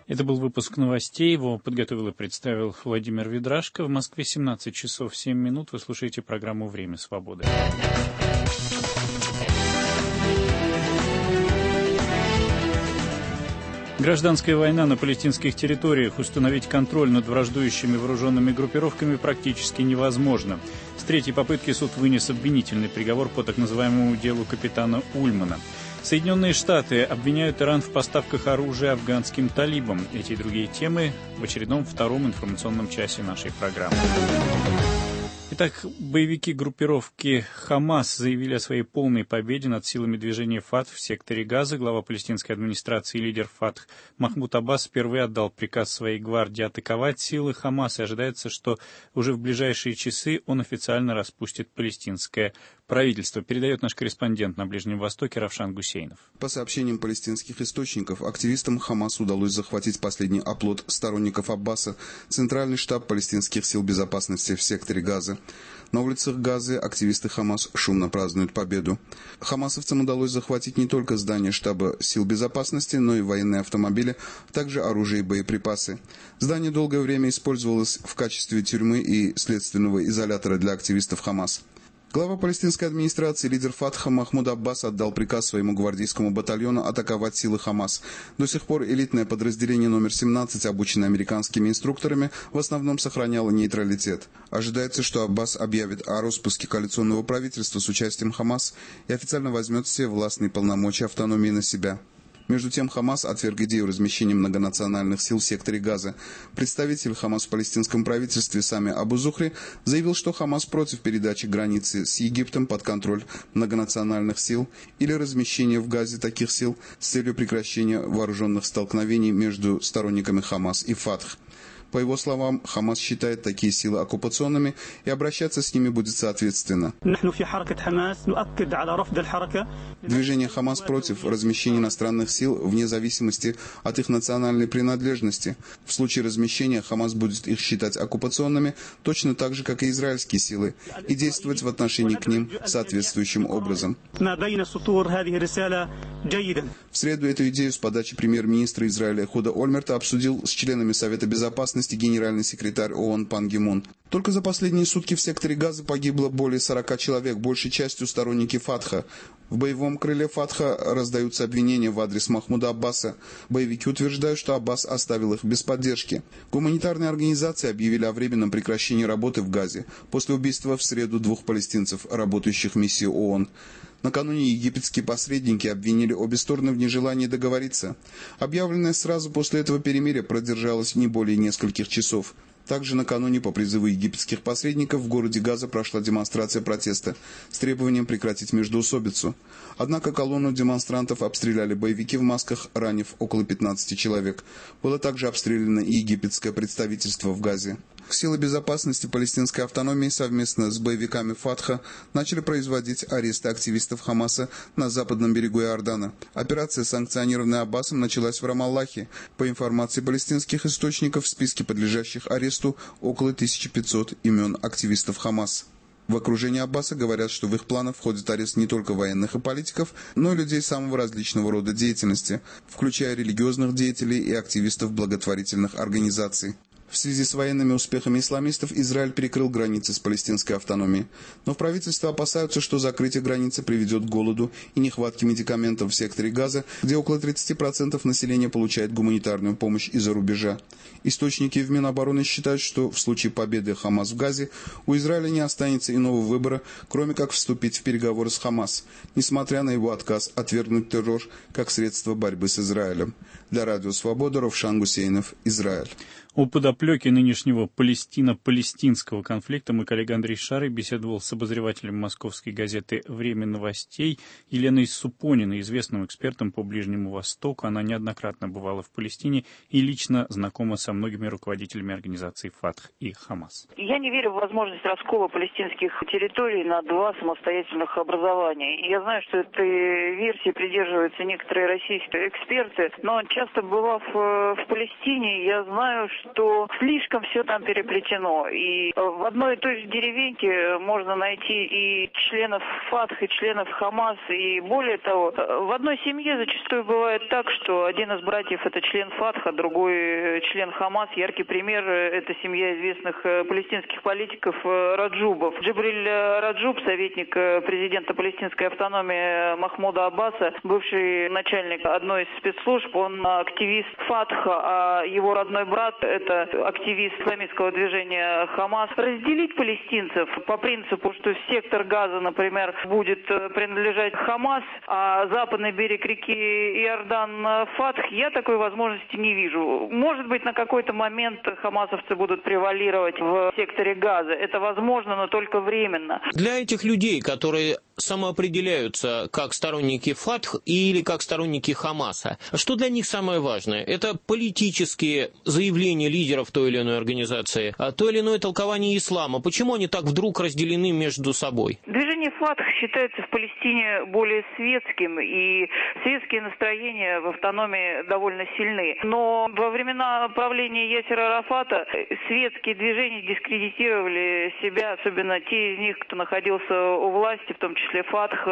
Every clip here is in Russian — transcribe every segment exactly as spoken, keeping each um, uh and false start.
Это был выпуск новостей. Его подготовил и представил Владимир Ведрашко. В Москве семнадцать часов семь минут. Вы слушаете программу «Время свободы». Гражданская война на палестинских территориях. Установить контроль над враждующими вооруженными группировками практически невозможно. С третьей попытки суд вынес обвинительный приговор по так называемому делу капитана Ульмана. Соединенные Штаты обвиняют Иран в поставках оружия афганским талибам. Эти и другие темы в очередном втором информационном часе нашей программы. Итак, боевики группировки «Хамас» заявили о своей полной победе над силами движения «Фатх» в секторе Газа. Глава палестинской администрации и лидер «Фатх» Махмуд Аббас впервые отдал приказ своей гвардии атаковать силы «Хамас», и ожидается, что уже в ближайшие часы он официально распустит палестинское правительство. Передает наш корреспондент на Ближнем Востоке Равшан Гусейнов. По сообщениям палестинских источников, активистам «Хамас» удалось захватить последний оплот сторонников Аббаса, центральный штаб палестинских сил безопасности в секторе Газа. На улицах Газы активисты «Хамас» шумно празднуют победу. Хамасовцам удалось захватить не только здание штаба сил безопасности, но и военные автомобили, а также оружие и боеприпасы. Здание долгое время использовалось в качестве тюрьмы и следственного изолятора для активистов «Хамас». Глава палестинской администрации, лидер Фатха Махмуд Аббас отдал приказ своему гвардейскому батальону атаковать силы Хамас. До сих пор элитное подразделение номер семнадцать, обученное американскими инструкторами, в основном сохраняло нейтралитет. Ожидается, что Аббас объявит о распуске коалиционного правительства с участием Хамас и официально возьмет все властные полномочия автономии на себя. Между тем, Хамас отверг идею размещения многонациональных сил в секторе Газа. Представитель Хамас в палестинском правительстве Сами Абу Зухри заявил, что Хамас против передачи границы с Египтом под контроль многонациональных сил или размещения в Газе таких сил с целью прекращения вооруженных столкновений между сторонниками Хамас и Фатх. По его словам, Хамас считает такие силы оккупационными и обращаться с ними будет соответственно. Движение Хамас против размещения иностранных сил вне зависимости от их национальной принадлежности. В случае размещения Хамас будет их считать оккупационными точно так же, как и израильские силы, и действовать в отношении к ним соответствующим образом. В среду эту идею с подачи премьер-министра Израиля Эхуда Ольмерта обсудил с членами Совета Безопасности генеральный секретарь ООН Пан Ги Мун. Только за последние сутки в секторе Газа погибло более сорока человек, большей частью сторонники Фатха. В боевом крыле Фатха раздаются обвинения в адрес Махмуда Аббаса. Боевики утверждают, что Аббас оставил их без поддержки. Гуманитарные организации объявили о временном прекращении работы в Газе после убийства в среду двух палестинцев, работающих в миссии ООН. Накануне египетские посредники обвинили обе стороны в нежелании договориться. Объявленное сразу после этого перемирие продержалось не более нескольких часов. Также накануне по призыву египетских посредников в городе Газа прошла демонстрация протеста с требованием прекратить междоусобицу. Однако колонну демонстрантов обстреляли боевики в масках, ранив около пятнадцати человек. Было также обстреляно и египетское представительство в Газе. Силы безопасности палестинской автономии совместно с боевиками Фатха начали производить аресты активистов Хамаса на западном берегу Иордана. Операция, санкционированная Аббасом, началась в Рамаллахе. По информации палестинских источников, в списке подлежащих аресту около тысячи пятисот имен активистов Хамас. В окружении Аббаса говорят, что в их планы входит арест не только военных и политиков, но и людей самого различного рода деятельности, включая религиозных деятелей и активистов благотворительных организаций. В связи с военными успехами исламистов Израиль перекрыл границы с палестинской автономией. Но в правительстве опасаются, что закрытие границы приведет к голоду и нехватке медикаментов в секторе Газа, где около тридцати процентов населения получает гуманитарную помощь из-за рубежа. Источники в Минобороны считают, что в случае победы Хамас в Газе у Израиля не останется иного выбора, кроме как вступить в переговоры с Хамас, несмотря на его отказ отвергнуть террор как средство борьбы с Израилем. Для Радио Свобода Равшан Гусейнов, Израиль. О подоплеке нынешнего палестино-палестинского конфликта мой коллега Андрей Шарый беседовал с обозревателем московской газеты «Время новостей» Еленой Супониной, известным экспертом по Ближнему Востоку. Она неоднократно бывала в Палестине и лично знакома со многими руководителями организаций «Фатх» и «Хамас». Я не верю в возможность раскола палестинских территорий на два самостоятельных образования. Я знаю, что этой версии придерживаются некоторые российские эксперты, но часто бывав в Палестине, я знаю, что слишком все там переплетено. И в одной и той же деревеньке можно найти и членов ФАТХ, и членов ХАМАС, и более того, в одной семье зачастую бывает так, что один из братьев – это член ФАТХ, а другой – член ХАМАС. Яркий пример – это семья известных палестинских политиков Раджубов. Джибриль Раджуб, советник президента палестинской автономии Махмуда Аббаса, бывший начальник одной из спецслужб, он активист ФАТХа, а его родной брат – это активист исламистского движения ХАМАС. Разделить палестинцев по принципу, что сектор Газа, например, будет принадлежать ХАМАС, а западный берег реки Иордан ФАТХ, я такой возможности не вижу. Может быть, на какой-то момент хамасовцы будут превалировать в секторе Газа. Это возможно, но только временно. Для этих людей, которые самоопределяются как сторонники ФАТХ или как сторонники ХАМАСа, что для них самое важное? Это политические заявления лидеров той или иной организации, а то или иное толкование ислама. Почему они так вдруг разделены между собой? Движение ФАТХ считается в Палестине более светским, и светские настроения в автономии довольно сильны. Но во времена правления Ясера Арафата светские движения дискредитировали себя, особенно те из них, кто находился у власти, в том числе ФАТХ,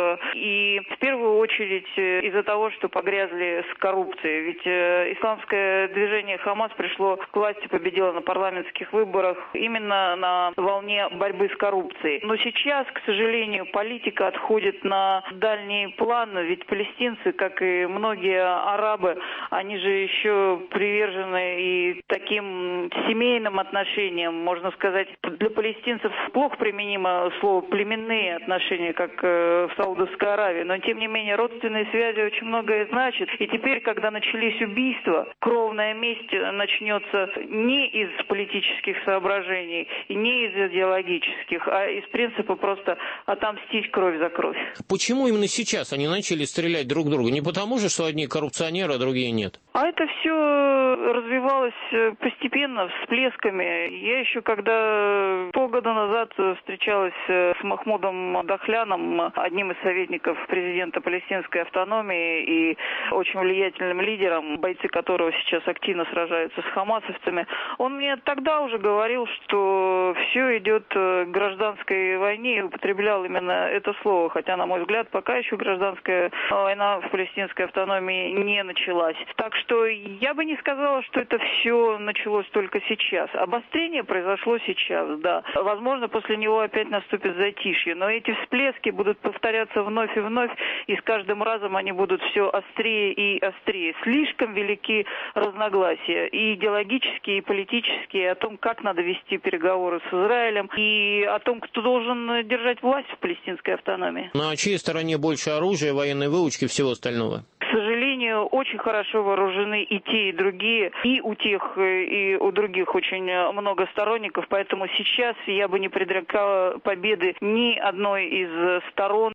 и в первую очередь из-за того, что погрязли с коррупцией. Ведь исламское движение ХАМАС пришло к власти, победило на парламентских выборах именно на волне борьбы с коррупцией. Но сейчас, к сожалению, политика отходит на дальний план, ведь палестинцы, как и многие арабы, они же еще привержены и таким семейным отношениям, можно сказать, для палестинцев плохо применимо слово «племенные отношения», как в Саудовской Аравии, но тем не менее родственные связи очень многое значат. И теперь, когда начались убийства, кровная месть начнется не из политических соображений и не из идеологических, а из принципа просто отомстить кровь за кровь. Почему именно сейчас они начали стрелять друг друга? Не потому же, что одни коррупционеры, а другие нет? А это все развивалось постепенно, всплесками. Я еще, когда полгода назад встречалась с Махмудом Дахляном, одним из советников президента палестинской автономии и очень влиятельным лидером, бойцы которого сейчас активно сражаются с хамасовцами, он мне тогда уже говорил, что все идет к гражданской войне, и употреблял именно это слово, хотя, на мой взгляд, пока еще гражданская война в палестинской автономии не началась. Так что я бы не сказала, что это все началось только сейчас. Обострение произошло сейчас, да. Возможно, после него опять наступит затишье, но эти всплески будут повторяться вновь и вновь, и с каждым разом они будут все острее и острее. Слишком велики разногласия, и идеологические, и политические, о том, как надо вести переговоры с Израилем, и о том, кто должен держать власть в палестинской автономии. На чьей стороне больше оружия, военной выучки, всего остального? К сожалению, очень хорошо вооружены и те, и другие, и у тех, и у других очень много сторонников, поэтому сейчас я бы не предрекала победы ни одной из сторон.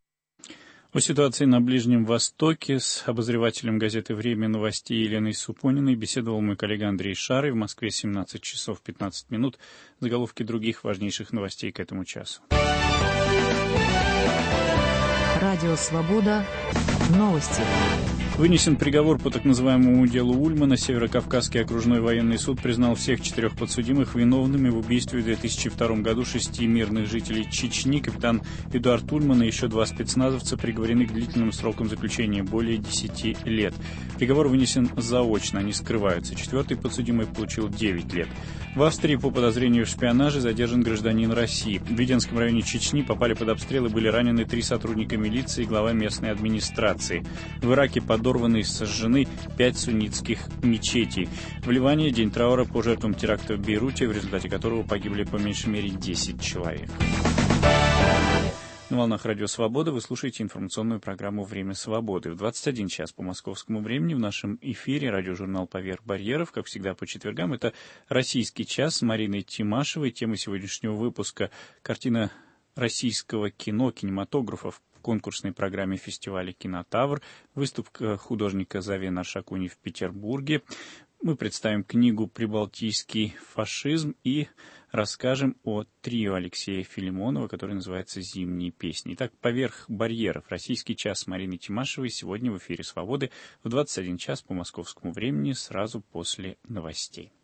О ситуации на Ближнем Востоке с обозревателем газеты «Время новостей» Еленой Супониной беседовал мой коллега Андрей Шарый. В Москве семнадцать часов пятнадцать минут. Заголовки других важнейших новостей к этому часу. Радио «Свобода». Новости. Вынесен приговор по так называемому делу Ульмана. Северокавказский окружной военный суд признал всех четырех подсудимых виновными в убийстве в две тысячи втором году шести мирных жителей Чечни. Капитан Эдуард Ульман и еще два спецназовца приговорены к длительным срокам заключения более десяти лет. Приговор вынесен заочно, они скрываются. Четвертый подсудимый получил девять лет. В Австрии по подозрению в шпионаже задержан гражданин России. В Веденском районе Чечни попали под обстрел и были ранены три сотрудника милиции и глава местной администрации. В Ираке подорваны и сожжены пять суннитских мечетей. В Ливане день траура по жертвам теракта в Бейруте, в результате которого погибли по меньшей мере десять человек. На волнах Радио Свобода вы слушаете информационную программу «Время свободы». В двадцать один час по московскому времени в нашем эфире радиожурнал «Поверх барьеров». Как всегда по четвергам это «Российский час» с Мариной Тимашевой. Тема сегодняшнего выпуска – картина российского кино, кинематографов в конкурсной программе фестиваля «Кинотавр», выставка художника Завена Шакуни в Петербурге. Мы представим книгу «Прибалтийский фашизм» и расскажем о трио Алексея Филимонова, которое называется «Зимние песни». Итак, «Поверх барьеров». Российский час с Мариной Тимашевой сегодня в эфире «Свободы» в двадцать один час по московскому времени, сразу после новостей.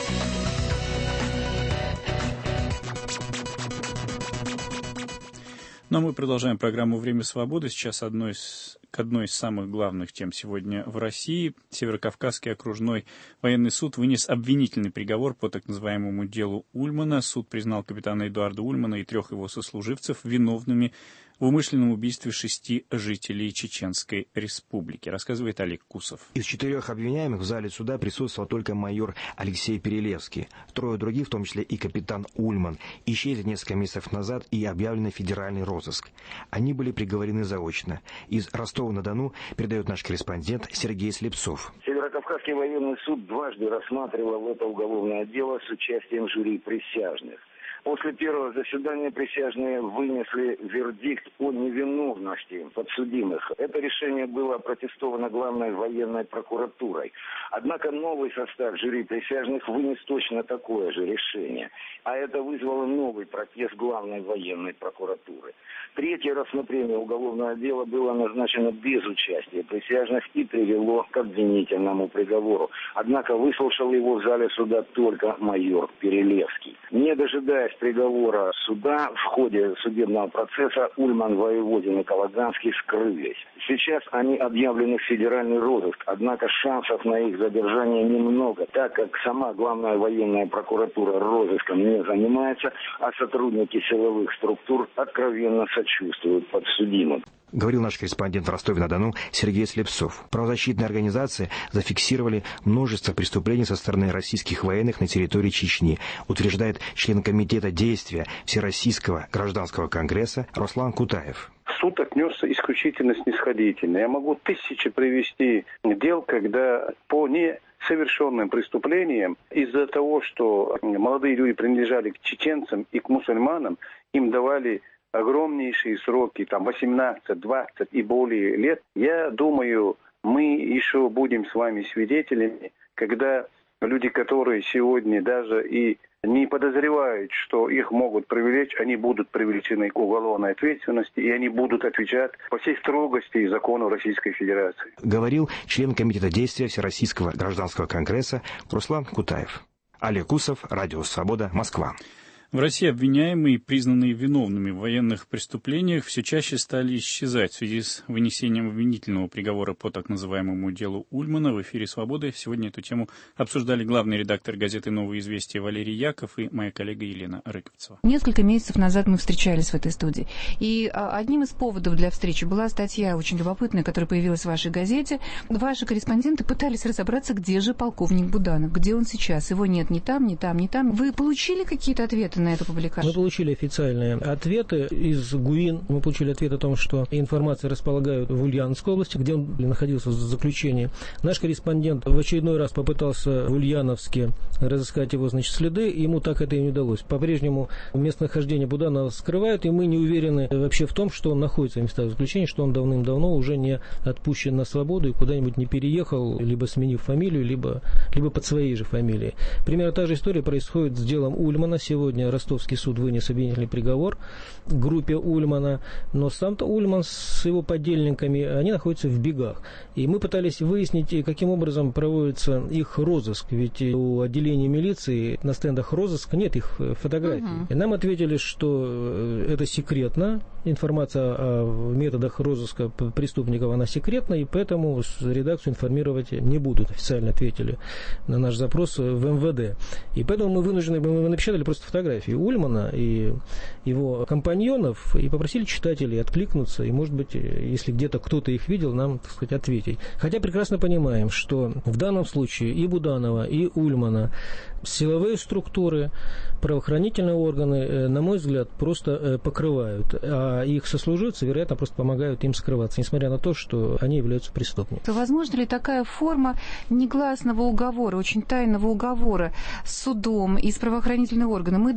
Но мы продолжаем программу «Время свободы». Сейчас одной из, к одной из самых главных тем сегодня в России. Северокавказский окружной военный суд вынес обвинительный приговор по так называемому делу Ульмана. Суд признал капитана Эдуарда Ульмана и трех его сослуживцев виновными в умышленном убийстве шести жителей Чеченской Республики. Рассказывает Олег Кусов. Из четырех обвиняемых в зале суда присутствовал только майор Алексей Перелевский. Трое других, в том числе и капитан Ульман, исчезли несколько месяцев назад и объявлены федеральный розыск. Они были приговорены заочно. Из Ростова-на-Дону передает наш корреспондент Сергей Слепцов. Северокавказский военный суд дважды рассматривал это уголовное дело с участием жюри присяжных. После первого заседания присяжные вынесли вердикт о невиновности подсудимых. Это решение было опротестовано главной военной прокуратурой. Однако новый состав жюри присяжных вынес точно такое же решение. А это вызвало новый протест главной военной прокуратуры. Третье рассмотрение уголовного дела было назначено без участия присяжных и привело к обвинительному приговору. Однако выслушал его в зале суда только майор Перелевский. Не дожидаясь приговора суда, в ходе судебного процесса Ульман, Воеводин и Калаганский скрылись. Сейчас они объявлены в федеральный розыск, однако шансов на их задержание немного, так как сама главная военная прокуратура розыском не занимается, а сотрудники силовых структур откровенно сочувствуют подсудимым. Говорил наш корреспондент в Ростове-на-Дону Сергей Слепцов. Правозащитные организации зафиксировали множество преступлений со стороны российских военных на территории Чечни, утверждает член комитета действия Всероссийского гражданского конгресса Руслан Кутаев. Суд отнесся исключительно снисходительно. Я могу тысячи привести дел, когда по несовершенным преступлениям из-за того, что молодые люди принадлежали к чеченцам и к мусульманам, им давали огромнейшие сроки, там восемнадцать, двадцать и более лет. Я думаю, мы еще будем с вами свидетелями, когда люди, которые сегодня даже и не подозревают, что их могут привлечь, они будут привлечены к уголовной ответственности, и они будут отвечать по всей строгости и закону Российской Федерации. Говорил член комитета действия Всероссийского гражданского конгресса Руслан Кутаев. Олег Кусов, Радио Свобода, Москва. В России обвиняемые, признанные виновными в военных преступлениях, все чаще стали исчезать в связи с вынесением обвинительного приговора по так называемому делу Ульмана. В эфире «Свободы» сегодня эту тему обсуждали главный редактор газеты «Новые известия» Валерий Яков и моя коллега Елена Рыковцева. Несколько месяцев назад мы встречались в этой студии. И одним из поводов для встречи была статья очень любопытная, которая появилась в вашей газете. Ваши корреспонденты пытались разобраться, где же полковник Буданов, где он сейчас. Его нет ни там, ни там, ни там. Вы получили какие-то ответы на эту публикацию? Мы получили официальные ответы из ГУИН. Мы получили ответ о том, что информация располагают в Ульяновской области, где он находился в заключении. Наш корреспондент в очередной раз попытался в Ульяновске разыскать его, значит, следы, и ему так это и не удалось. По-прежнему местонахождение Буданова скрывают, и мы не уверены вообще в том, что он находится в местах заключения, что он давным-давно уже не отпущен на свободу и куда-нибудь не переехал, либо сменив фамилию, либо, либо под своей же фамилией. Примерно та же история происходит с делом Ульмана. Сегодня Ростовский суд вынес обвинительный приговор группе Ульмана, но сам-то Ульман с его подельниками, они находятся в бегах. И мы пытались выяснить, каким образом проводится их розыск, ведь у отделения милиции на стендах розыска нет их фотографий. Uh-huh. И нам ответили, что это секретно, информация о методах розыска преступников, она секретна, и поэтому редакцию информировать не будут, официально ответили на наш запрос в эм вэ дэ. И поэтому мы вынуждены, мы напечатали просто фотографии Ульмана и его компаньонов и попросили читателей откликнуться и, может быть, если где-то кто-то их видел, нам, так сказать, ответить. Хотя прекрасно понимаем, что в данном случае и Буданова, и Ульмана силовые структуры, правоохранительные органы, на мой взгляд, просто покрывают, а их сослуживцы, вероятно, просто помогают им скрываться, несмотря на то, что они являются преступниками. Возможно ли такая форма негласного уговора, очень тайного уговора с судом и с правоохранительными органами? Мы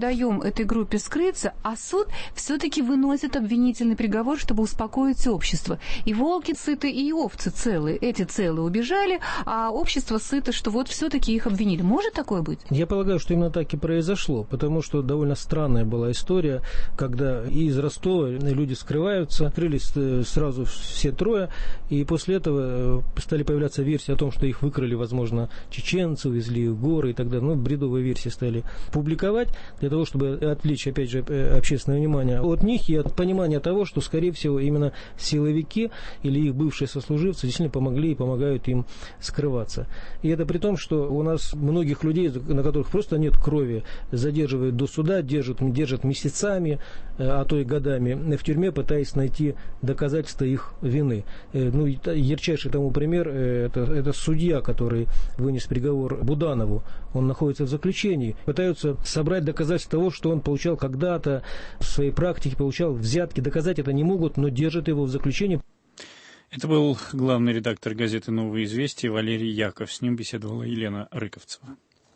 даем этой группе скрыться, а суд все-таки выносит обвинительный приговор, чтобы успокоить общество. И волки сыты, и овцы целые. Эти целые убежали, а общество сыто, что вот все-таки их обвинили. Может такое быть? Я полагаю, что именно так и произошло, потому что довольно странная была история, когда из Ростова люди скрываются, открылись сразу все трое, и после этого стали появляться версии о том, что их выкрали, возможно, чеченцы, увезли их в горы и так далее. Ну, бредовые версии стали публиковать для того, чтобы отвлечь, опять же, общественное внимание от них и от понимания того, что, скорее всего, именно силовики или их бывшие сослуживцы действительно помогли и помогают им скрываться. И это при том, что у нас многих людей, на которых просто нет крови, задерживают до суда, держат, держат месяцами, а то и годами в тюрьме, пытаясь найти доказательства их вины. Ну, ярчайший тому пример это, это судья, который вынес приговор Буданову. Он находится в заключении. Пытаются собрать доказательства того, что он получал когда-то в своей практике, получал взятки. Доказать это не могут, но держат его в заключении. Это был главный редактор газеты «Новые известия» Валерий Яков. С ним беседовала Елена Рыковцева.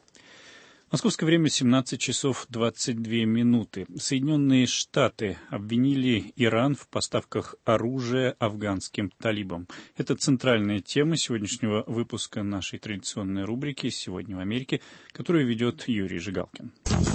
Московское время семнадцать часов двадцать две минуты. Соединенные Штаты обвинили Иран в поставках оружия афганским талибам. Это центральная тема сегодняшнего выпуска нашей традиционной рубрики «Сегодня в Америке», которую ведет Юрий Жигалкин.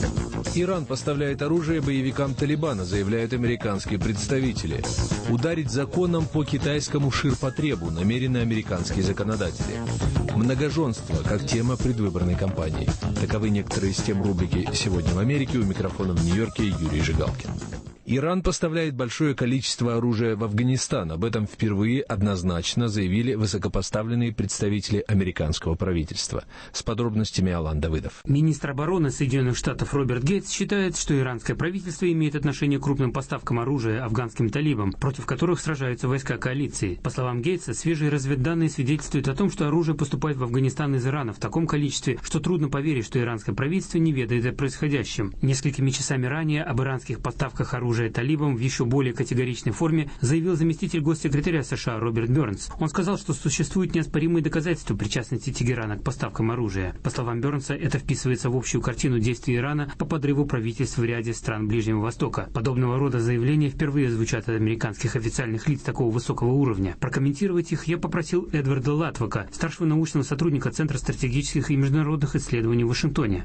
Иран поставляет оружие боевикам Талибана, заявляют американские представители. Ударить законом по китайскому ширпотребу намерены американские законодатели. Многоженство как тема предвыборной кампании. Таковы некоторые из тем рубрики «Сегодня в Америке». У микрофона в Нью-Йорке Юрий Жигалкин. Иран поставляет большое количество оружия в Афганистан. Об этом впервые однозначно заявили высокопоставленные представители американского правительства. С подробностями Алан Давыдов. Министр обороны Соединенных Штатов Роберт Гейтс считает, что иранское правительство имеет отношение к крупным поставкам оружия афганским талибам, против которых сражаются войска коалиции. По словам Гейтса, свежие разведданные свидетельствуют о том, что оружие поступает в Афганистан из Ирана в таком количестве, что трудно поверить, что иранское правительство не ведает о происходящем. Несколькими часами ранее об иранских поставках оружия талибам в еще более категоричной форме заявил заместитель госсекретаря США Роберт Бернс. Он сказал, что существуют неоспоримые доказательства причастности Тегерана к поставкам оружия. По словам Бернса, это вписывается в общую картину действий Ирана по подрыву правительств в ряде стран Ближнего Востока. Подобного рода заявления впервые звучат от американских официальных лиц такого высокого уровня. Прокомментировать их я попросил Эдварда Латвака, старшего научного сотрудника Центра стратегических и международных исследований в Вашингтоне.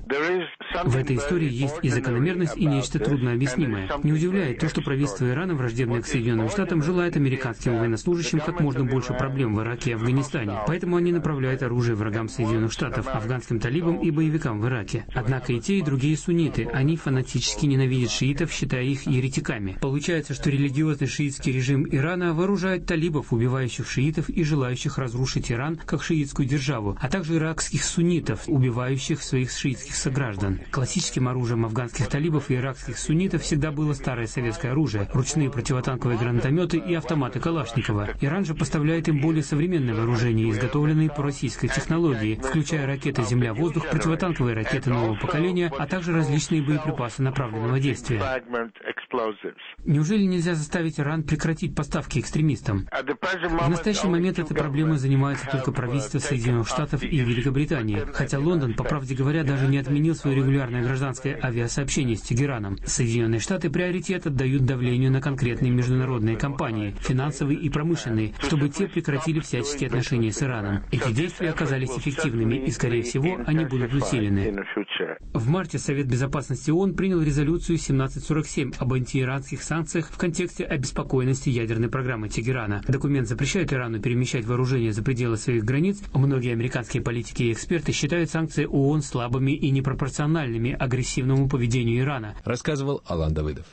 В этой истории есть и закономерность, и нечто труднообъяснимое. Не удивляет то, что правительство Ирана, враждебное к Соединенным Штатам, желает американским военнослужащим как можно больше проблем в Ираке и Афганистане. Поэтому они направляют оружие врагам Соединенных Штатов, афганским талибам и боевикам в Ираке. Однако и те, и другие сунниты. Они фанатически ненавидят шиитов, считая их еретиками. Получается, что религиозный шиитский режим Ирана вооружает талибов, убивающих шиитов и желающих разрушить Иран как шиитскую державу, а также иракских суннитов, убивающих своих шиитских сограждан. Классическим оружием афганских талибов и иракских суннитов всегда было старое советское оружие, ручные противотанковые гранатометы и автоматы Калашникова. Иран же поставляет им более современное вооружение, изготовленное по российской технологии, включая ракеты «Земля-воздух», противотанковые ракеты нового поколения, а также различные боеприпасы направленного действия. Неужели нельзя заставить Иран прекратить поставки экстремистам? В настоящий момент этой проблемой занимается только правительство Соединенных Штатов и Великобритании, хотя Лондон, по правде говоря, даже не отменил свое регулярное гражданское авиасообщение с Тегераном. Соединенные Штаты приоритет отдают давлению на конкретные международные компании, финансовые и промышленные, чтобы те прекратили всяческие отношения с Ираном. Эти действия оказались эффективными, и, скорее всего, они будут усилены. В марте Совет Безопасности ООН принял резолюцию семнадцать сорок семь об антииранских санкциях в контексте обеспокоенности ядерной программы Тегерана. Документ запрещает Ирану перемещать вооружение за пределы своих границ. Многие американские политики и эксперты считают санкции ООН слабыми и непропорциональными агрессивному поведению Ирана, рассказывал Алан Давыдов.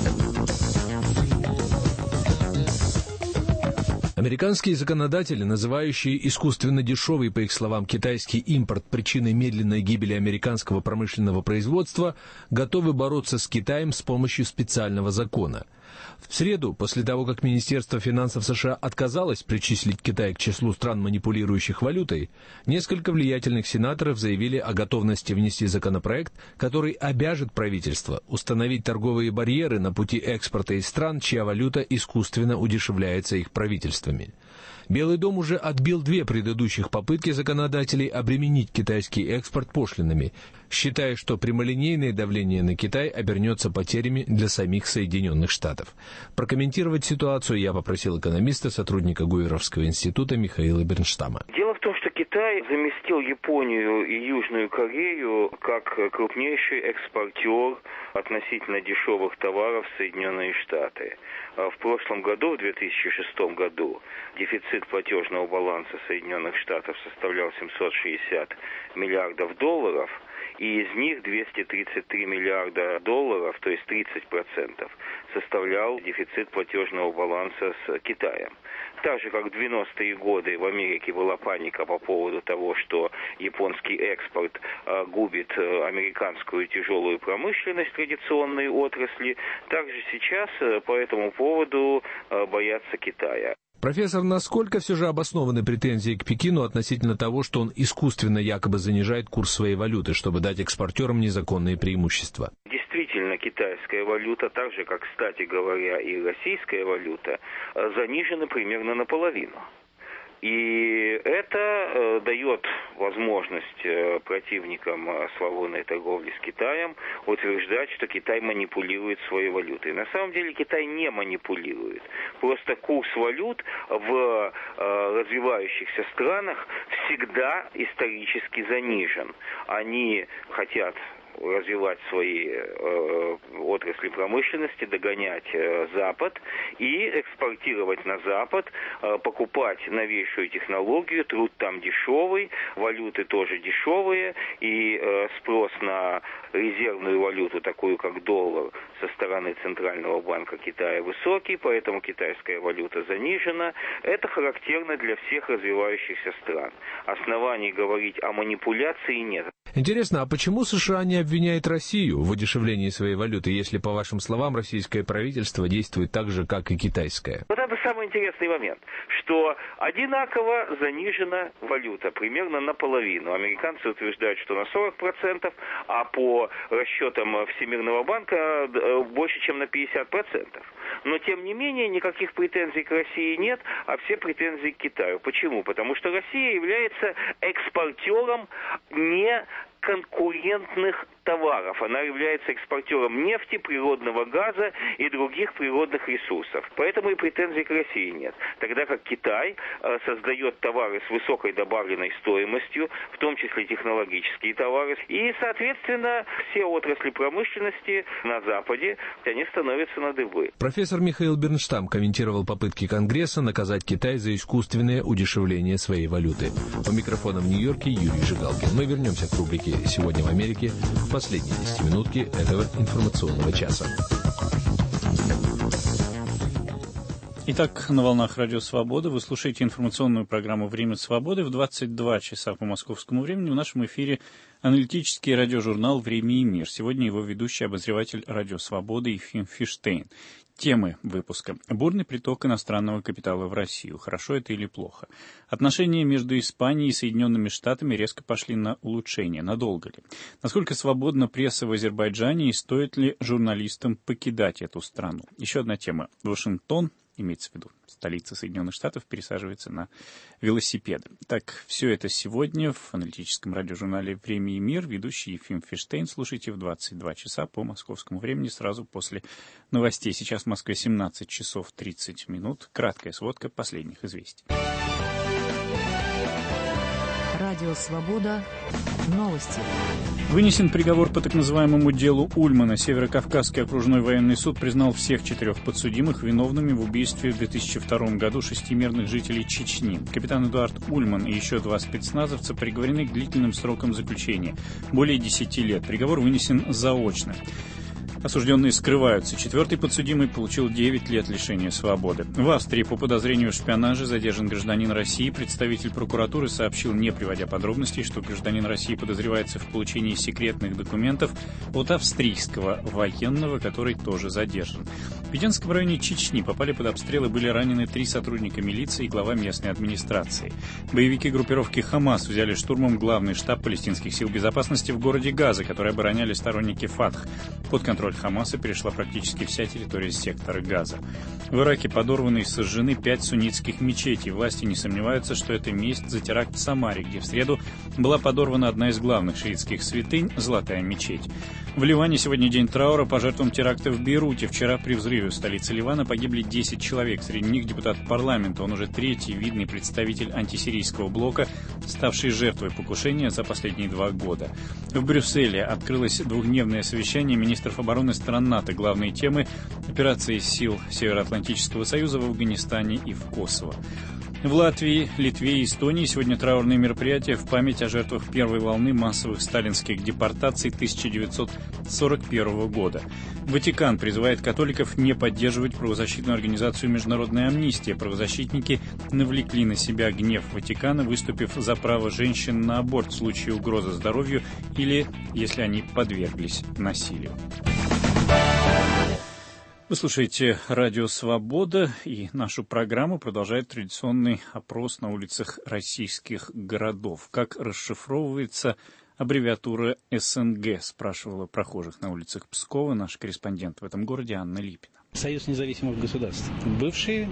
Американские законодатели, называющие искусственно дешевый, по их словам, китайский импорт причиной медленной гибели американского промышленного производства, готовы бороться с Китаем с помощью специального закона. В среду, после того, как Министерство финансов США отказалось причислить Китай к числу стран, манипулирующих валютой, несколько влиятельных сенаторов заявили о готовности внести законопроект, который обяжет правительство установить торговые барьеры на пути экспорта из стран, чья валюта искусственно удешевляется их правительствами. Белый дом уже отбил две предыдущих попытки законодателей обременить китайский экспорт пошлинами, считая, что прямолинейное давление на Китай обернется потерями для самих Соединенных Штатов. Прокомментировать ситуацию я попросил экономиста, сотрудника Гуверовского института Михаила Бернштама. Дело в том, что Китай заместил Японию и Южную Корею как крупнейший экспортер относительно дешевых товаров в Соединенные Штаты. В прошлом году, в две тысячи шестом году, дефицит платежного баланса Соединенных Штатов составлял семьсот шестьдесят миллиардов долларов, и из них двести тридцать три миллиарда долларов, то есть тридцать процентов, составлял дефицит платежного баланса с Китаем. Так же, как в девяностые годы в Америке была паника по поводу того, что японский экспорт э, губит э, американскую тяжелую промышленность, традиционные отрасли, также сейчас э, по этому поводу э, боятся Китая. Профессор, насколько все же обоснованы претензии к Пекину относительно того, что он искусственно якобы занижает курс своей валюты, чтобы дать экспортерам незаконные преимущества? Действительно, китайская валюта, так же, как, кстати говоря, и российская валюта, занижена примерно наполовину. И это э, дает возможность э, противникам э, свободной торговли с Китаем утверждать, что Китай манипулирует своей валютой. На самом деле Китай не манипулирует. Просто курс валют в э, развивающихся странах всегда исторически занижен. Они хотят развивать свои э, отрасли промышленности, догонять э, Запад и экспортировать на Запад, э, покупать новейшую технологию, труд там дешевый, валюты тоже дешевые, и э, спрос на резервную валюту, такую как доллар, со стороны Центрального банка Китая высокий, поэтому китайская валюта занижена. Это характерно для всех развивающихся стран. Оснований говорить о манипуляции нет. Интересно, а почему США не обвиняет Россию в удешевлении своей валюты, если, по вашим словам, российское правительство действует так же, как и китайское? Вот это самый интересный момент, что одинаково занижена валюта, примерно наполовину. Американцы утверждают, что на сорок процентов, а по расчетам Всемирного банка больше, чем на пятьдесят процентов. Но, тем не менее, никаких претензий к России нет, а все претензии к Китаю. Почему? Потому что Россия является экспортером не конкурентных товаров. Она является экспортером нефти, природного газа и других природных ресурсов. Поэтому и претензий к России нет. Тогда как Китай э, создает товары с высокой добавленной стоимостью, в том числе технологические товары. И, соответственно, все отрасли промышленности на Западе, они становятся на дыбы. Профессор Михаил Бернштам комментировал попытки Конгресса наказать Китай за искусственное удешевление своей валюты. У микрофона в Нью-Йорке Юрий Жигалкин. Мы вернемся к рубрике «Сегодня в Америке» в последние десятиминутки этого информационного часа. Итак, на волнах Радио Свобода вы слушаете информационную программу «Время свободы» в двадцать два часа по московскому времени. В нашем эфире аналитический радиожурнал «Время и мир». Сегодня его ведущий обозреватель Радио Свободы Ефим Фиштейн. Темы выпуска. Бурный приток иностранного капитала в Россию. Хорошо это или плохо? Отношения между Испанией и Соединенными Штатами резко пошли на улучшение. Надолго ли? Насколько свободна пресса в Азербайджане и стоит ли журналистам покидать эту страну? Еще одна тема. Вашингтон, имеется в виду столица Соединенных Штатов, пересаживается на велосипеды. Так, все это сегодня в аналитическом радиожурнале «Время и мир». Ведущий Ефим Фиштейн. Слушайте в двадцать два часа по московскому времени, сразу после новостей. Сейчас в Москве семнадцать часов тридцать минут. Краткая сводка последних известий. Радио «Свобода». Новости. Вынесен приговор по так называемому делу Ульмана. Северокавказский окружной военный суд признал всех четырех подсудимых виновными в убийстве в две тысячи втором году шести мирных жителей Чечни. Капитан Эдуард Ульман и еще два спецназовца приговорены к длительным срокам заключения. Более десяти лет. Приговор вынесен заочно. Осужденные скрываются. Четвертый подсудимый получил девять лет лишения свободы. В Австрии по подозрению в шпионаже задержан гражданин России. Представитель прокуратуры сообщил, не приводя подробностей, что гражданин России подозревается в получении секретных документов от австрийского военного, который тоже задержан. В Пятигорском районе Чечни попали под обстрел и были ранены три сотрудника милиции и глава местной администрации. Боевики группировки «Хамас» взяли штурмом главный штаб палестинских сил безопасности в городе Газа, который обороняли сторонники Фатх. Под контроль руках Хамаса перешла практически вся территория сектора Газа. В Ираке подорваны и сожжены пять суннитских мечетей. Власти не сомневаются, что это месть за теракт в Самаре, где в среду была подорвана одна из главных шиитских святынь – Золотая мечеть. В Ливане сегодня день траура по жертвам теракта в Бейруте. Вчера при взрыве в столице Ливана погибли десять человек. Среди них депутат парламента. Он уже третий видный представитель антисирийского блока, ставший жертвой покушения за последние два года. В Брюсселе открылось двухдневное совещание министров обороны стран НАТО. Главные темы – операции сил Североатлантического союза в Афганистане и в Косово. В Латвии, Литве и Эстонии сегодня траурные мероприятия в память о жертвах первой волны массовых сталинских депортаций тысяча девятьсот сорок первого года. Ватикан призывает католиков не поддерживать правозащитную организацию «Международная амнистия». Правозащитники навлекли на себя гнев Ватикана, выступив за право женщин на аборт в случае угрозы здоровью или если они подверглись насилию. Вы слушаете «Радио Свобода», и нашу программу продолжает традиционный опрос на улицах российских городов. Как расшифровывается аббревиатура эс эн гэ, спрашивала прохожих на улицах Пскова наш корреспондент в этом городе Анна Липина. Союз независимых государств. Бывшие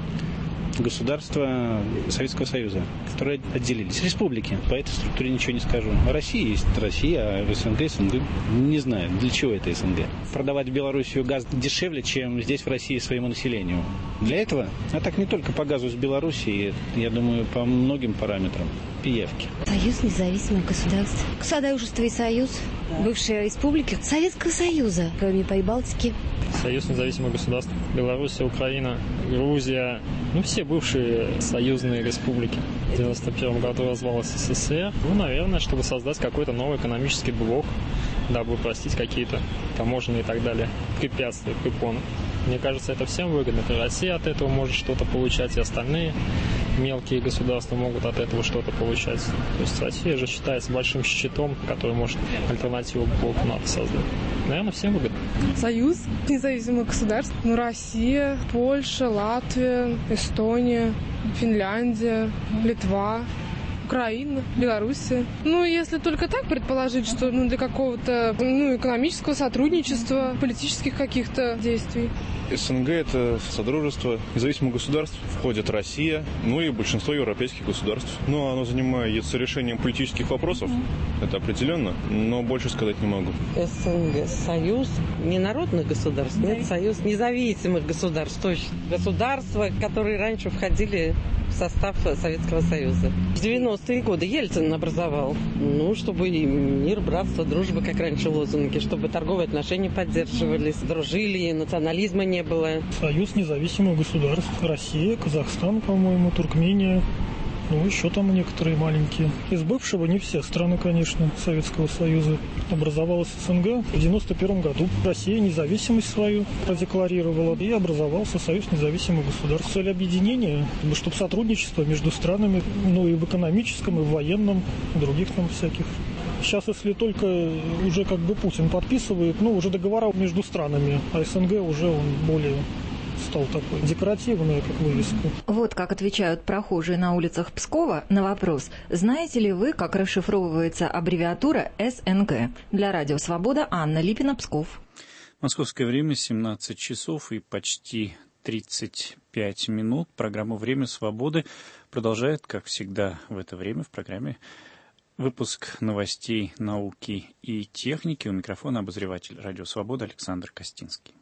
государства Советского Союза, которые отделились. Республики. По этой структуре ничего не скажу. Россия есть Россия, а СНГ, СНГ не знаю, для чего это СНГ. Продавать в Белоруссию газ дешевле, чем здесь в России своему населению. Для этого, а так не только по газу с Белоруссии, я думаю, по многим параметрам. Пиявки. Союз независимых государств. Содружество и Союз. Бывшие республики Советского Союза, кроме Прибалтики. Союз независимых государств. Белоруссия, Украина, Грузия. Ну, все бывшие союзные республики. В девяносто первом году развал эс эс эс эр. Ну, наверное, чтобы создать какой-то новый экономический блок, дабы упростить какие-то таможенные и так далее препятствия, препоны. Мне кажется, это всем выгодно. И Россия от этого может что-то получать, и остальные мелкие государства могут от этого что-то получать. То есть Россия же считается большим щитом, который может альтернативу блоку НАТО создать. Наверное, всем выгодно. Союз независимых государств. Ну, Россия, Польша, Латвия, Эстония, Финляндия, Литва, Украина, Белоруссия. Ну, если только так предположить, что ну, для какого-то ну, экономического сотрудничества, политических каких-то действий. СНГ – это Содружество независимых государств, входит Россия, ну и большинство европейских государств. Ну, оно занимается решением политических вопросов, mm-hmm. это определенно, но больше сказать не могу. СНГ – союз не народных государств, mm-hmm. нет, союз независимых государств, точно. Государства, которые раньше входили в состав Советского Союза. В девяностые годы Ельцин образовал, ну, чтобы мир, братство, дружба, как раньше лозунги, чтобы торговые отношения поддерживались, дружили, национализма не было. Союз независимых государств. Россия, Казахстан, по-моему, Туркмения. Ну, еще там некоторые маленькие. Из бывшего не все страны, конечно, Советского Союза. Образовалась СНГ в девяносто первом году. Россия независимость свою продекларировала. И образовался Союз независимых государств. Цель объединения, чтобы сотрудничество между странами, ну и в экономическом, и в военном, и других там всяких. Сейчас, если только уже как бы Путин подписывает, ну, уже договора между странами, а СНГ уже он более стал такой декоративный, как вывеска. Вот как отвечают прохожие на улицах Пскова на вопрос: знаете ли вы, как расшифровывается аббревиатура эс эн гэ? Для Радио Свобода Анна Липина, Псков. Московское время семнадцать часов и почти тридцать пять минут. Программа «Время свободы» продолжает, как всегда в это время, в программе выпуск новостей науки и техники. У микрофона обозреватель Радио Свобода Александр Костинский.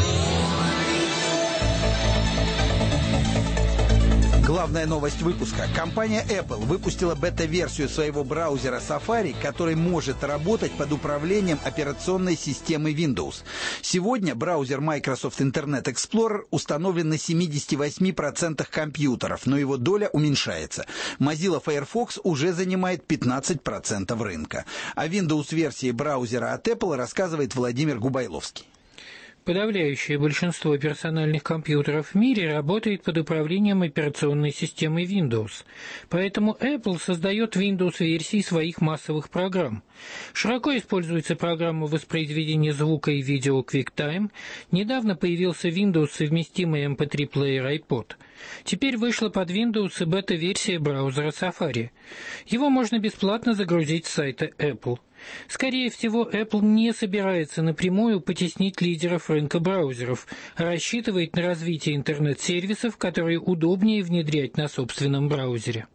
Главная новость выпуска. Компания Apple выпустила бета-версию своего браузера Safari, который может работать под управлением операционной системы Windows. Сегодня браузер Microsoft Internet Explorer установлен на семьдесят восемь процентов компьютеров, но его доля уменьшается. Mozilla Firefox уже занимает пятнадцать процентов рынка. О Windows-версии браузера от Apple рассказывает Владимир Губайловский. Подавляющее большинство персональных компьютеров в мире работает под управлением операционной системы Windows, поэтому Apple создает Windows-версии своих массовых программ. Широко используется программа воспроизведения звука и видео QuickTime, недавно появился Windows совместимый эм пэ три плеер iPod. Теперь вышла под Windows и бета-версия браузера Safari. Его можно бесплатно загрузить с сайта Apple. Скорее всего, Apple не собирается напрямую потеснить лидеров рынка браузеров, а рассчитывает на развитие интернет-сервисов, которые удобнее внедрять на собственном браузере.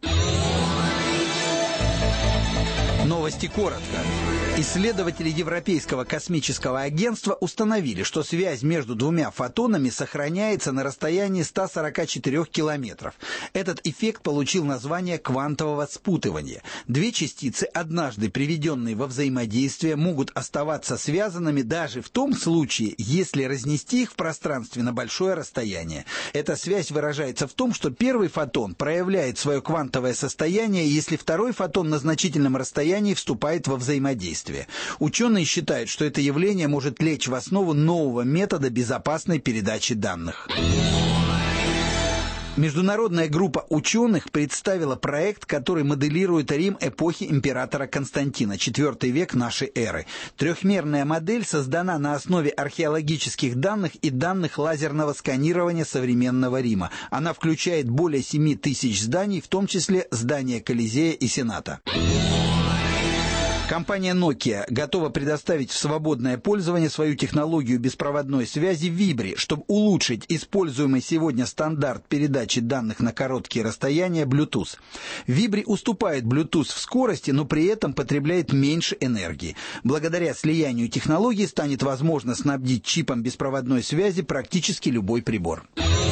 Новости коротко. Исследователи Европейского космического агентства установили, что связь между двумя фотонами сохраняется на расстоянии ста сорока четырёх километров. Этот эффект получил название квантового спутывания. Две частицы, однажды приведенные во взаимодействие, могут оставаться связанными даже в том случае, если разнести их в пространстве на большое расстояние. Эта связь выражается в том, что первый фотон проявляет свое квантовое состояние, если второй фотон на значительном расстоянии вступает во взаимодействие. Ученые считают, что это явление может лечь в основу нового метода безопасной передачи данных. Международная группа ученых представила проект, который моделирует Рим эпохи императора Константина, четвёртый век нашей эры. Трехмерная модель создана на основе археологических данных и данных лазерного сканирования современного Рима. Она включает более семи тысяч зданий, в том числе здания Колизея и Сената. Компания Nokia готова предоставить в свободное пользование свою технологию беспроводной связи Vibri, чтобы улучшить используемый сегодня стандарт передачи данных на короткие расстояния Bluetooth. Vibri уступает Bluetooth в скорости, но при этом потребляет меньше энергии. Благодаря слиянию технологий станет возможно снабдить чипом беспроводной связи практически любой прибор.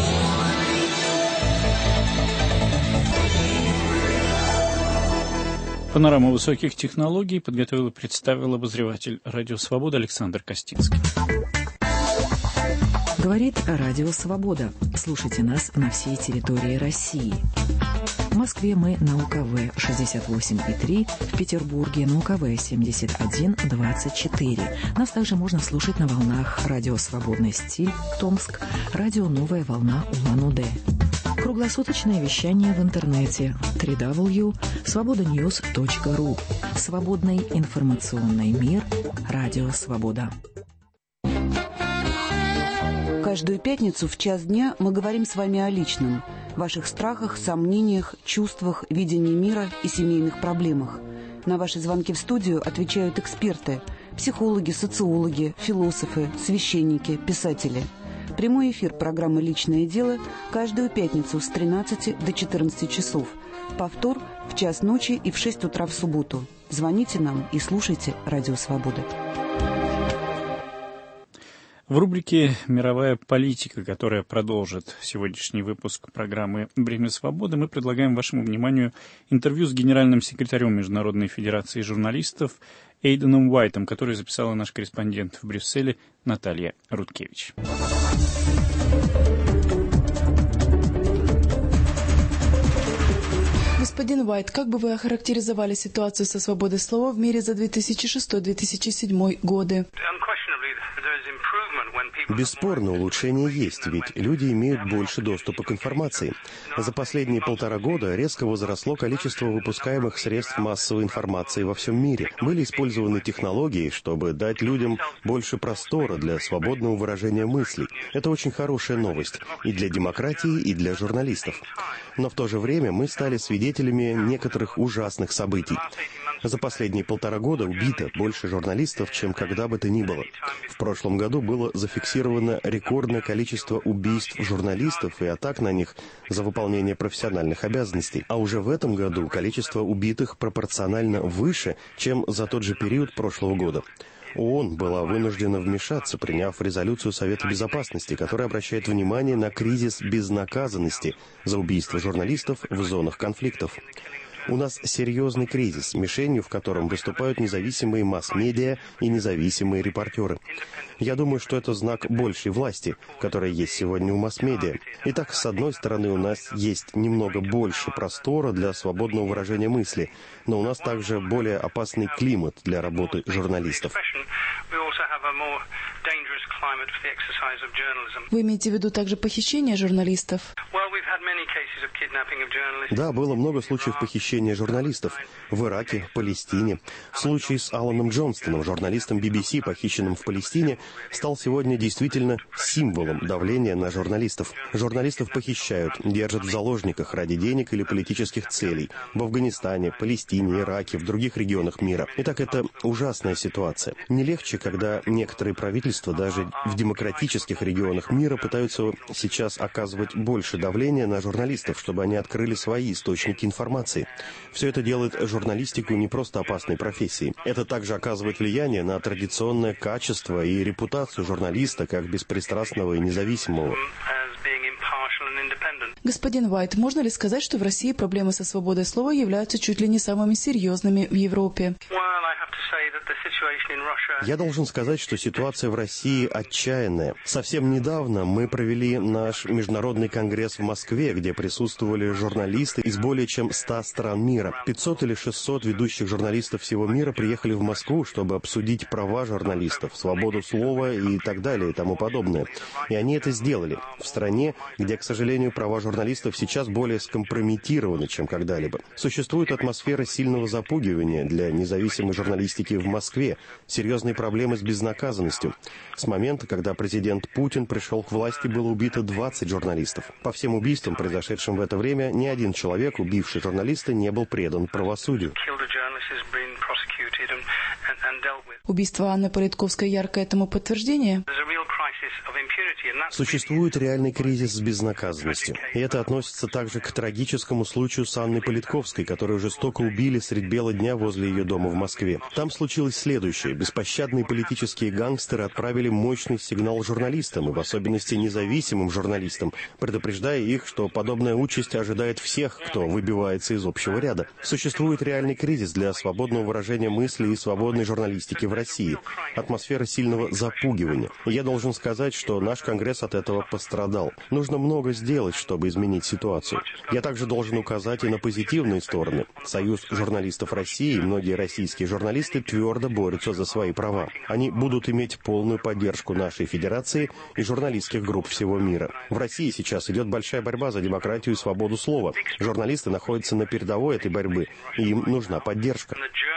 Панораму высоких технологий подготовил и представил обозреватель «Радио Свобода» Александр Костинский. Говорит Радио Свобода. Слушайте нас на всей территории России. В Москве мы на У Ка Вэ шестьдесят восемь и три, в Петербурге на У Ка Вэ семьдесят один двадцать четыре. Нас также можно слушать на волнах Радио Свободный стиль Томск, Радио Новая волна Улан-Удэ. Круглосуточное вещание в интернете дабл ю дабл ю дабл ю точка свобода ньюс точка ру. Свободный информационный мир. Радио Свобода. Каждую пятницу в час дня мы говорим с вами о личном, ваших страхах, сомнениях, чувствах, видении мира и семейных проблемах. На ваши звонки в студию отвечают эксперты, психологи, социологи, философы, священники, писатели. Прямой эфир программы «Личное дело» каждую пятницу с тринадцати до четырнадцати часов. Повтор в час ночи и в шесть утра в субботу. Звоните нам и слушайте «Радио Свобода». В рубрике «Мировая политика», которая продолжит сегодняшний выпуск программы «Бремя свободы», мы предлагаем вашему вниманию интервью с генеральным секретарем Международной федерации журналистов Эйденом Уайтом, который записала наш корреспондент в Брюсселе Наталья Рудкевич. Господин Уайт, как бы вы охарактеризовали ситуацию со свободой слова в мире за две тысячи шестой — две тысячи седьмой годы? Бесспорно, улучшение есть, ведь люди имеют больше доступа к информации. За последние полтора года резко возросло количество выпускаемых средств массовой информации во всем мире. Были использованы технологии, чтобы дать людям больше простора для свободного выражения мыслей. Это очень хорошая новость и для демократии, и для журналистов. Но в то же время мы стали свидетелями некоторых ужасных событий. За последние полтора года убито больше журналистов, чем когда бы то ни было. В прошлом году было зафиксировано рекордное количество убийств журналистов и атак на них за выполнение профессиональных обязанностей. А уже в этом году количество убитых пропорционально выше, чем за тот же период прошлого года. ООН была вынуждена вмешаться, приняв резолюцию Совета Безопасности, которая обращает внимание на кризис безнаказанности за убийство журналистов в зонах конфликтов. У нас серьезный кризис, мишенью в котором выступают независимые масс-медиа и независимые репортеры. Я думаю, что это знак большей власти, которая есть сегодня у масс-медиа. Итак, с одной стороны, у нас есть немного больше простора для свободного выражения мысли, но у нас также более опасный климат для работы журналистов. Вы имеете в виду также похищение журналистов? Да, было много случаев похищения журналистов в Ираке, в Палестине. Случай с Аланом Джонстоном, журналистом би би си, похищенным в Палестине, стал сегодня действительно символом давления на журналистов. Журналистов похищают, держат в заложниках ради денег или политических целей. В Афганистане, Палестине, Ираке, в других регионах мира. Итак, это ужасная ситуация. Не легче, когда некоторые правительства даже в демократических регионах мира пытаются сейчас оказывать больше давления на журналистов, чтобы они открыли свои источники информации. Все это делает журналистику не просто опасной профессией. Это также оказывает влияние на традиционное качество и репутацию журналиста как беспристрастного и независимого. Господин Уайт, можно ли сказать, что в России проблемы со свободой слова являются чуть ли не самыми серьезными в Европе? Я должен сказать, что ситуация в России отчаянная. Совсем недавно мы провели наш международный конгресс в Москве, где присутствовали журналисты из более чем ста стран мира. пятьсот или шестьсот ведущих журналистов всего мира приехали в Москву, чтобы обсудить права журналистов, свободу слова и так далее и тому подобное. И они это сделали в стране, где, к сожалению, права журналистов сейчас более скомпрометированы, чем когда-либо. Существует атмосфера сильного запугивания для независимой журналистики в Москве, серьезные проблемы с безнаказанностью. С момента, когда президент Путин пришел к власти, было убито двадцать журналистов. По всем убийствам, произошедшим в это время, ни один человек, убивший журналиста, не был предан правосудию. Убийство Анны Политковской яркое этому подтверждение? Существует реальный кризис с безнаказанностью. И это относится также к трагическому случаю с Анной Политковской, которую жестоко убили средь бела дня возле ее дома в Москве. Там случилось следующее. Беспощадные политические гангстеры отправили мощный сигнал журналистам, и в особенности независимым журналистам, предупреждая их, что подобная участь ожидает всех, кто выбивается из общего ряда. Существует реальный кризис для свободного выражения мысли и свободной журналистики в России. Атмосфера сильного запугивания. И я должен сказать, что наш Конгресс от этого пострадал. Нужно много сделать, чтобы изменить ситуацию. Я также должен указать и на позитивные стороны. Союз журналистов России и многие российские журналисты твердо борются за свои права. Они будут иметь полную поддержку нашей Федерации и журналистских групп всего мира. В России сейчас идет большая борьба за демократию и свободу слова. Журналисты находятся на передовой этой борьбы, и им нужна поддержка.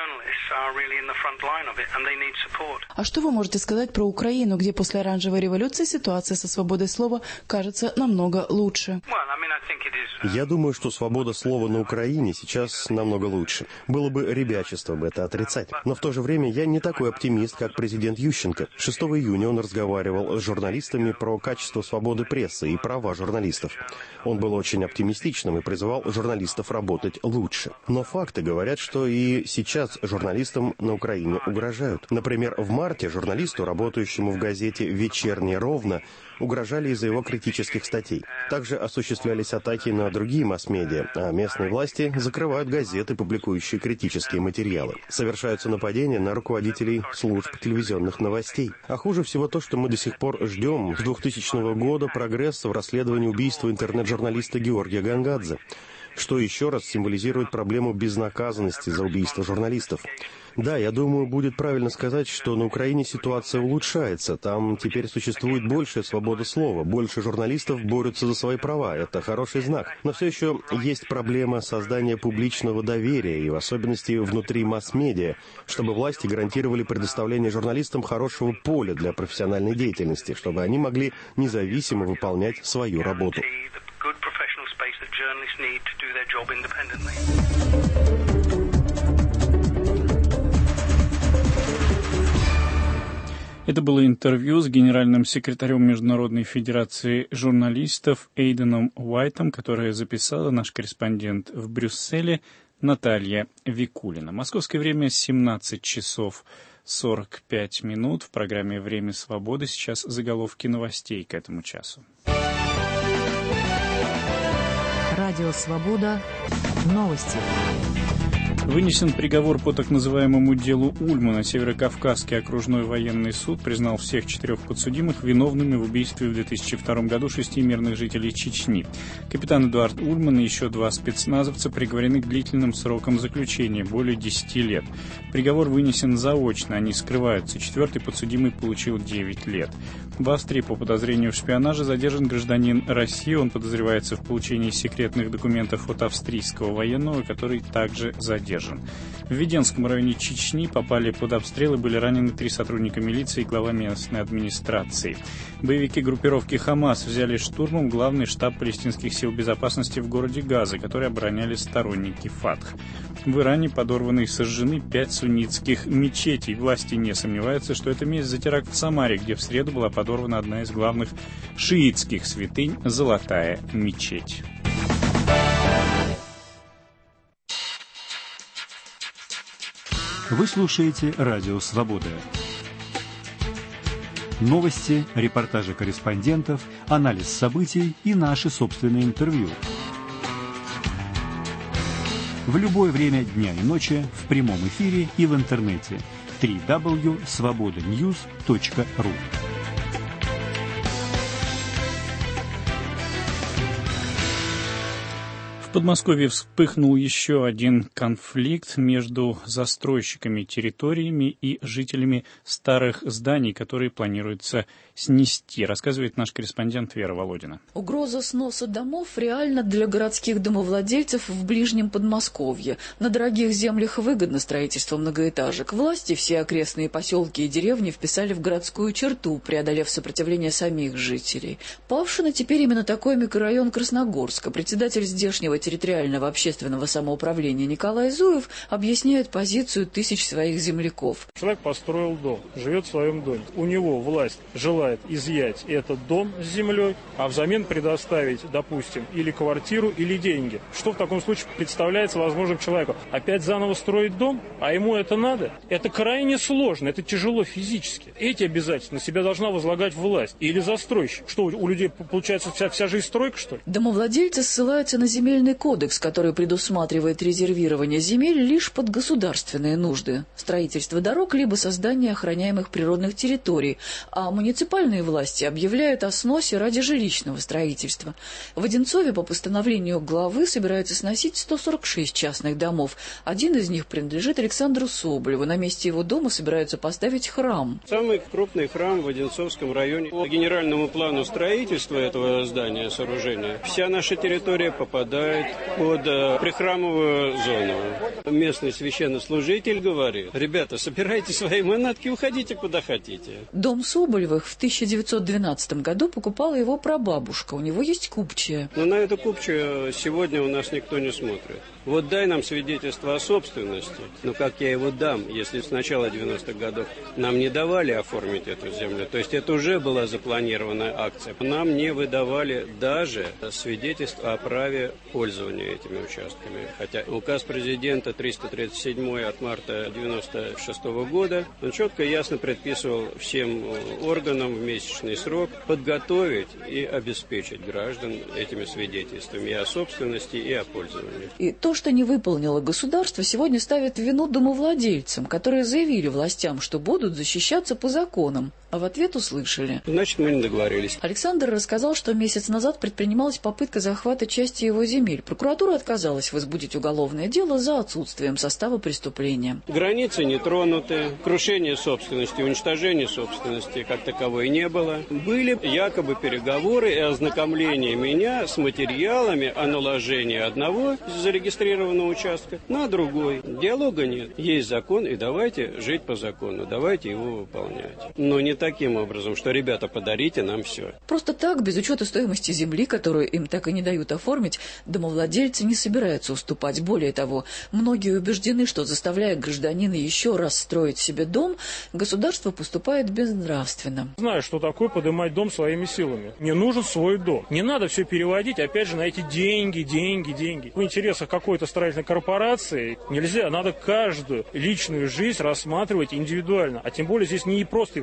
А что вы можете сказать про Украину, где после оранжевой революции ситуация со свободой слова кажется намного лучше? Я думаю, что свобода слова на Украине сейчас намного лучше. Было бы ребячеством это отрицать. Но в то же время я не такой оптимист, как президент Ющенко. шестого июня он разговаривал с журналистами про качество свободы прессы и права журналистов. Он был очень оптимистичным и призывал журналистов работать лучше. Но факты говорят, что и сейчас журналистам на Украине угрожают. Например, в марте журналисту, работающему в газете «Вечерний Ровно», угрожали из-за его критических статей. Также осуществлялись атаки на другие масс-медиа, а местные власти закрывают газеты, публикующие критические материалы. Совершаются нападения на руководителей служб телевизионных новостей. А хуже всего то, что мы до сих пор ждем с двухтысячного года прогресса в расследовании убийства интернет-журналиста Георгия Гангадзе, что еще раз символизирует проблему безнаказанности за убийство журналистов. Да, я думаю, будет правильно сказать, что на Украине ситуация улучшается. Там теперь существует большая свобода слова, больше журналистов борются за свои права. Это хороший знак. Но все еще есть проблема создания публичного доверия, и в особенности внутри масс-медиа, чтобы власти гарантировали предоставление журналистам хорошего поля для профессиональной деятельности, чтобы они могли независимо выполнять свою работу. Это было интервью с генеральным секретарем Международной федерации журналистов Эйденом Уайтом, которое записала наш корреспондент в Брюсселе Наталья Викулина. Московское время семнадцать часов сорок пять минут. В программе «Время свободы» сейчас заголовки новостей к этому часу. Радио «Свобода». Новости. Вынесен приговор по так называемому делу Ульмана. Северокавказский окружной военный суд признал всех четырех подсудимых виновными в убийстве в две тысячи втором году шести мирных жителей Чечни. Капитан Эдуард Ульман и еще два спецназовца приговорены к длительным срокам заключения, более десяти лет. Приговор вынесен заочно, они скрываются. Четвертый подсудимый получил девять лет. В Австрии по подозрению в шпионаже задержан гражданин России. Он подозревается в получении секретных документов от австрийского военного, который также задержан. В Веденском районе Чечни попали под обстрел и были ранены три сотрудника милиции и глава местной администрации. Боевики группировки «Хамас» взяли штурмом главный штаб палестинских сил безопасности в городе Газа, который обороняли сторонники Фатх. В Иране подорваны и сожжены пять суннитских мечетей. Власти не сомневаются, что это месть за теракт в Самаре, где в среду была подорвана одна из главных шиитских святынь – Золотая мечеть. Вы слушаете «Радио Свобода». Новости, репортажи корреспондентов, анализ событий и наши собственные интервью. В любое время дня и ночи, в прямом эфире и в интернете. дабл ю дабл ю дабл ю точка свобода ньюс точка ру. В Подмосковье вспыхнул еще один конфликт между застройщиками территориями и жителями старых зданий, которые планируется снести, рассказывает наш корреспондент Вера Володина. Угроза сноса домов реальна для городских домовладельцев в ближнем Подмосковье. На дорогих землях выгодно строительство многоэтажек. Власти все окрестные поселки и деревни вписали в городскую черту, преодолев сопротивление самих жителей. Павшино теперь именно такой микрорайон Красногорска. Председатель здешнего территориального общественного самоуправления Николай Зуев объясняет позицию тысяч своих земляков. Человек построил дом, живет в своем доме. У него власть желает изъять этот дом с землей, а взамен предоставить, допустим, или квартиру, или деньги. Что в таком случае представляется возможным человеку? Опять заново строить дом? А ему это надо? Это крайне сложно, это тяжело физически. Эти обязательства на себя должна возлагать власть или застройщик. Что, у людей получается вся, вся жизнь стройка, что ли? Домовладельцы ссылаются на земельный кодекс, который предусматривает резервирование земель лишь под государственные нужды. Строительство дорог либо создание охраняемых природных территорий, а муниципальные власти объявляют о сносе ради жилищного строительства. В Одинцове по постановлению главы собираются сносить сто сорок шесть частных домов. Один из них принадлежит Александру Соболеву. На месте его дома собираются поставить храм. Самый крупный храм в Одинцовском районе. По генеральному плану строительства этого здания, сооружения, вся наша территория попадает под э, прихрамовую зону. Местный священнослужитель говорит: ребята, собирайте свои манатки, уходите куда хотите. Дом Соболевых в тысяча девятьсот двенадцатом году покупала его прабабушка. У него есть купчая. Но на эту купчую сегодня у нас никто не смотрит. Вот дай нам свидетельство о собственности. Но как я его дам, если с начала девяностых годов нам не давали оформить эту землю? То есть это уже была запланированная акция. Нам не выдавали даже свидетельство о праве пользования этими участками. Хотя указ президента триста тридцать семь от марта девяносто шестого года, он четко и ясно предписывал всем органам в месячный срок подготовить и обеспечить граждан этими свидетельствами и о собственности, и о пользовании. И то, что не выполнило государство, сегодня ставит вину домовладельцам, которые заявили властям, что будут защищаться по законам. А в ответ услышали: значит, мы не договорились. Александр рассказал, что месяц назад предпринималась попытка захвата части его земель. Прокуратура отказалась возбудить уголовное дело за отсутствием состава преступления. Границы не тронуты, крушения собственности, уничтожения собственности как таковой не было. Были якобы переговоры и ознакомление меня с материалами о наложении одного зарегистрированного участка на другой. Диалога нет. Есть закон, и давайте жить по закону, давайте его выполнять. Но не таким образом, что, ребята, подарите нам все. Просто так, без учета стоимости земли, которую им так и не дают оформить, домовладельцы не собираются уступать. Более того, многие убеждены, что, заставляя гражданина еще раз строить себе дом, государство поступает безнравственно. Знаю, что такое поднимать дом своими силами. Мне нужен свой дом. Не надо все переводить, опять же, на эти деньги, деньги, деньги. В интересах какой-то строительной корпорации нельзя. Надо каждую личную жизнь рассматривать индивидуально. А тем более здесь не просто как единица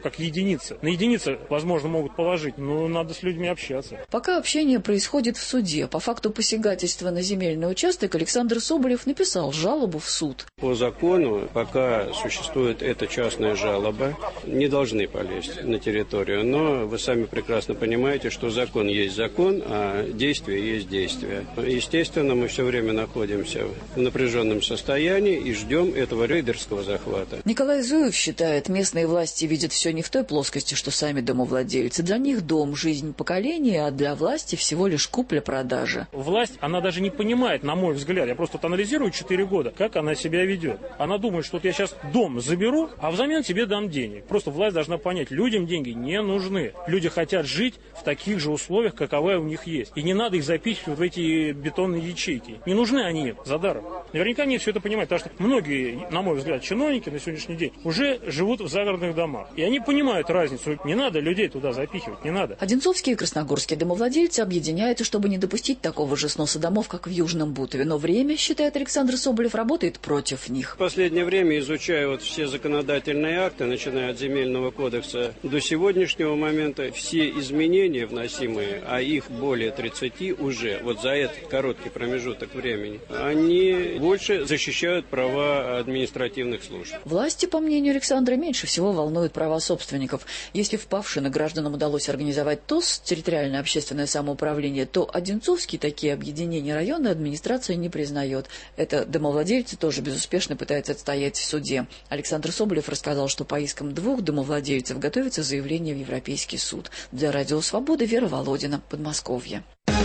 единицы. На единицы, возможно, могут положить, но надо с людьми общаться. Пока общение происходит в суде, по факту посягательства на земельный участок Александр Соболев написал жалобу в суд. По закону, пока существует эта частная жалоба, не должны полезть на территорию. Но вы сами прекрасно понимаете, что закон есть закон, а действие есть действие. Естественно, мы все время находимся в напряженном состоянии и ждем этого рейдерского захвата. Николай Зуев считает, местные власти видят все не в той плоскости, что сами домовладельцы. Для них дом – жизнь поколения, а для власти всего лишь купля-продажа. Власть, она даже не понимает, на мой взгляд, я просто анализирую четыре года, как она себя ведет. Она думает, что вот я сейчас дом заберу, а взамен тебе дам денег. Просто власть должна понять, людям деньги не нужны. Люди хотят жить в таких же условиях, каковы у них есть. И не надо их запихивать в эти бетонные ячейки. Не нужны они за даром. Наверняка они все это понимают, потому что многие, на мой взгляд, чиновники на сегодняшний день уже живут в загородных домах. И они понимают разницу. Не надо людей туда запихивать, не надо. Одинцовские и красногорские домовладельцы объединяются, чтобы не допустить такого же сноса домов, как в Южном Бутове. Но время, считает Александр Соболев, работает против них. В последнее время, изучая вот все законодательные акты, начиная от Земельного кодекса до сегодняшнего момента, все изменения вносимые, а их более тридцати уже, вот за этот короткий промежуток времени, они больше защищают права административных служб. Власти, по мнению Александра, меньше всего волнуют права собственников. Если в Павшино гражданам удалось организовать ТОС, территориальное общественное самоуправление, то одинцовские такие объединения районная администрация не признает. Это домовладельцы тоже безуспешно пытаются отстоять в суде. Александр Соболев рассказал, что по искам двух домовладельцев готовится заявление в Европейский суд. Для Радио Свобода Вера Володина, Подмосковье.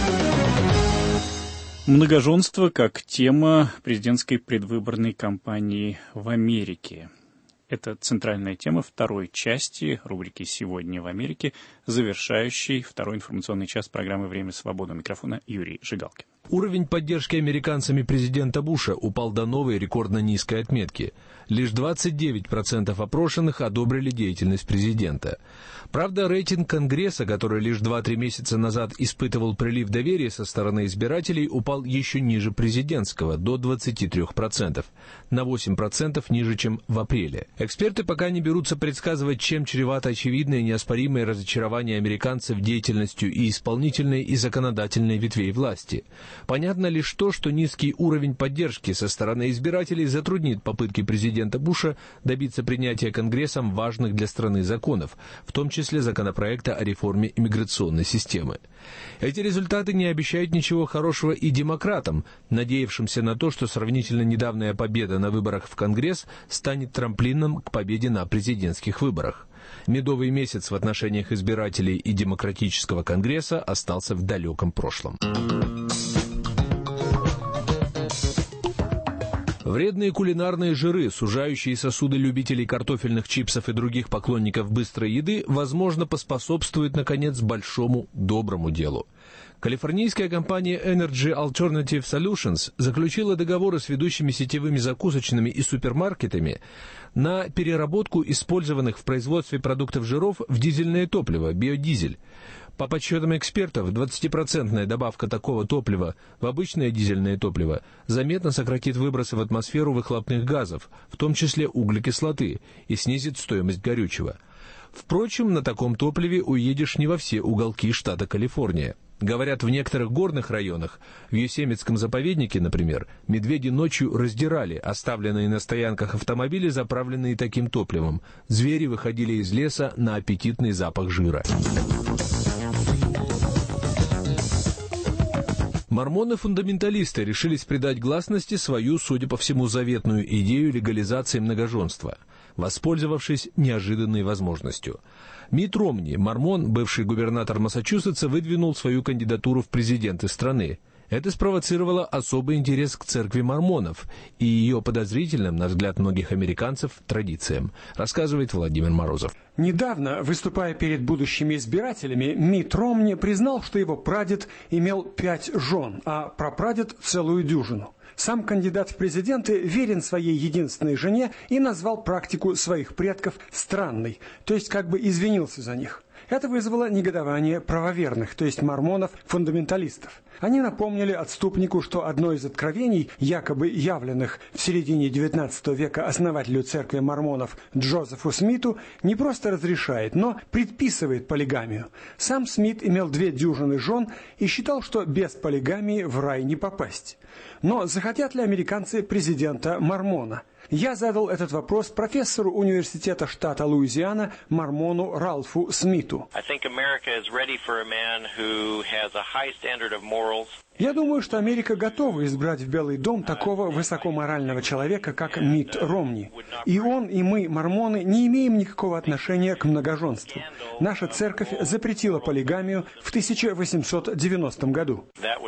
Многоженство как тема президентской предвыборной кампании в Америке. Это центральная тема второй части рубрики «Сегодня в Америке», завершающей второй информационный час программы «Время свободы». У микрофона Юрий Жигалкин. Уровень поддержки американцами президента Буша упал до новой рекордно низкой отметки. Лишь двадцать девять процентов опрошенных одобрили деятельность президента. Правда, рейтинг Конгресса, который лишь два-три месяца назад испытывал прилив доверия со стороны избирателей, упал еще ниже президентского, до двадцати трёх процентов, на восемь процентов ниже, чем в апреле. Эксперты пока не берутся предсказывать, чем чревато очевидное и неоспоримое разочарование американцев деятельностью и исполнительной, и законодательной ветвей власти. Понятно лишь то, что низкий уровень поддержки со стороны избирателей затруднит попытки президента Буша добиться принятия Конгрессом важных для страны законов, в том числе законопроекта о реформе иммиграционной системы. Эти результаты не обещают ничего хорошего и демократам, надеявшимся на то, что сравнительно недавняя победа на выборах в Конгресс станет трамплином к победе на президентских выборах. Медовый месяц в отношениях избирателей и демократического Конгресса остался в далеком прошлом. Вредные кулинарные жиры, сужающие сосуды любителей картофельных чипсов и других поклонников быстрой еды, возможно, поспособствуют, наконец, большому доброму делу. Калифорнийская компания Energy Alternative Solutions заключила договоры с ведущими сетевыми закусочными и супермаркетами на переработку использованных в производстве продуктов жиров в дизельное топливо, биодизель. По подсчетам экспертов, двадцатипроцентная добавка такого топлива в обычное дизельное топливо заметно сократит выбросы в атмосферу выхлопных газов, в том числе углекислоты, и снизит стоимость горючего. Впрочем, на таком топливе уедешь не во все уголки штата Калифорния. Говорят, в некоторых горных районах, в Йосемитском заповеднике, например, медведи ночью раздирали оставленные на стоянках автомобили, заправленные таким топливом. Звери выходили из леса на аппетитный запах жира. Мормоны-фундаменталисты решились придать гласности свою, судя по всему, заветную идею легализации многоженства, воспользовавшись неожиданной возможностью. Митт Ромни, мормон, бывший губернатор Массачусетса, выдвинул свою кандидатуру в президенты страны. Это спровоцировало особый интерес к церкви мормонов и ее подозрительным, на взгляд многих американцев, традициям, рассказывает Владимир Морозов. Недавно, выступая перед будущими избирателями, Митт Ромни признал, что его прадед имел пять жен, а прапрадед целую дюжину. Сам кандидат в президенты верен своей единственной жене и назвал практику своих предков странной, то есть как бы извинился за них. Это вызвало негодование правоверных, то есть мормонов-фундаменталистов. Они напомнили отступнику, что одно из откровений, якобы явленных в середине девятнадцатого века основателю церкви мормонов Джозефу Смиту, не просто разрешает, но предписывает полигамию. Сам Смит имел две дюжины жен и считал, что без полигамии в рай не попасть. Но захотят ли американцы президента мормона? Я задал этот вопрос профессору университета штата Луизиана, мормону Ральфу Смиту. Я думаю, что Америка готова избрать в Белый дом такого высокоморального человека, как Митт Ромни. И он, и мы, мормоны, не имеем никакого отношения к многоженству. Наша церковь запретила полигамию в тысяча восемьсот девяностом году.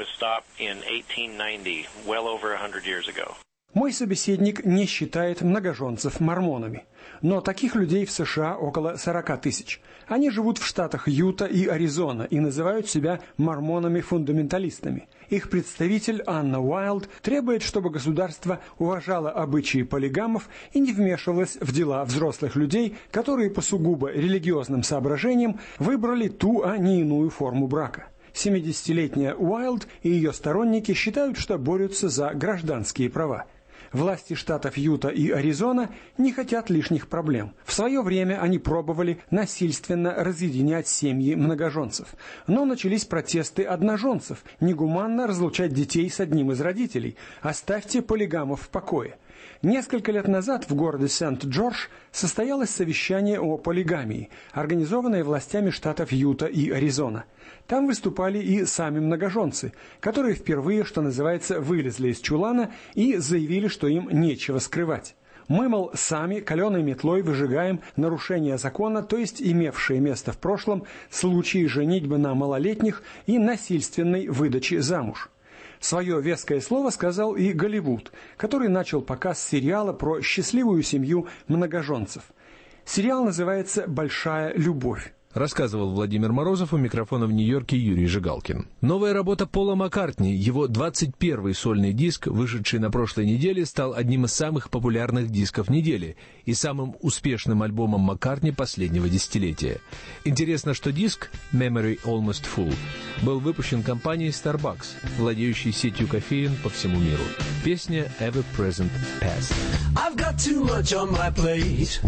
Мой собеседник не считает многоженцев мормонами. Но таких людей в США около сорока тысяч. Они живут в штатах Юта и Аризона и называют себя мормонами-фундаменталистами. Их представитель Анна Уайлд требует, чтобы государство уважало обычаи полигамов и не вмешивалось в дела взрослых людей, которые по сугубо религиозным соображениям выбрали ту, а не иную форму брака. семидесятилетняя Уайлд и ее сторонники считают, что борются за гражданские права. Власти штатов Юта и Аризона не хотят лишних проблем. В свое время они пробовали насильственно разъединять семьи многоженцев. Но начались протесты одноженцев, негуманно разлучать детей с одним из родителей. Оставьте полигамов в покое. Несколько лет назад в городе Сент-Джордж состоялось совещание о полигамии, организованное властями штатов Юта и Аризона. Там выступали и сами многоженцы, которые впервые, что называется, вылезли из чулана и заявили, что им нечего скрывать. Мы, мол, сами каленой метлой выжигаем нарушения закона, то есть имевшие место в прошлом случаи женитьбы на малолетних и насильственной выдачи замуж. Свое веское слово сказал и Голливуд, который начал показ сериала про счастливую семью многоженцев. Сериал называется «Большая любовь». Рассказывал Владимир Морозов, у микрофона в Нью-Йорке Юрий Жигалкин. Новая работа Пола Маккартни, его двадцать первый сольный диск, вышедший на прошлой неделе, стал одним из самых популярных дисков недели и самым успешным альбомом Маккартни последнего десятилетия. Интересно, что диск «Memory Almost Full» был выпущен компанией Starbucks, владеющей сетью кофеен по всему миру. Песня «Ever Present Past». I've got too much on my plate.